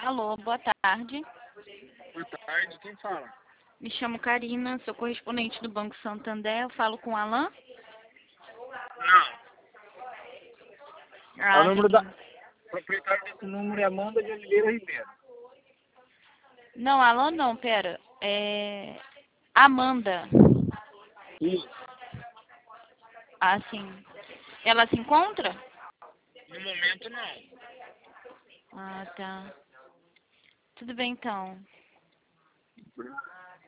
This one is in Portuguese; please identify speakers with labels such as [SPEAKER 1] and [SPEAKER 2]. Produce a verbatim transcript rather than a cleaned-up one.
[SPEAKER 1] Alô, boa tarde.
[SPEAKER 2] Boa tarde, quem fala?
[SPEAKER 1] Me chamo Karina, sou correspondente do Banco Santander. Eu falo com o Alan?
[SPEAKER 2] Não.
[SPEAKER 1] Ah,
[SPEAKER 2] o número
[SPEAKER 1] sim.
[SPEAKER 2] da... O proprietário desse número é Amanda de Oliveira Ribeiro.
[SPEAKER 1] Não, Alan não, pera. É... Amanda.
[SPEAKER 2] Isso.
[SPEAKER 1] Ah, sim. Ela se encontra?
[SPEAKER 2] No momento, não.
[SPEAKER 1] Ah, tá. Tudo bem, então.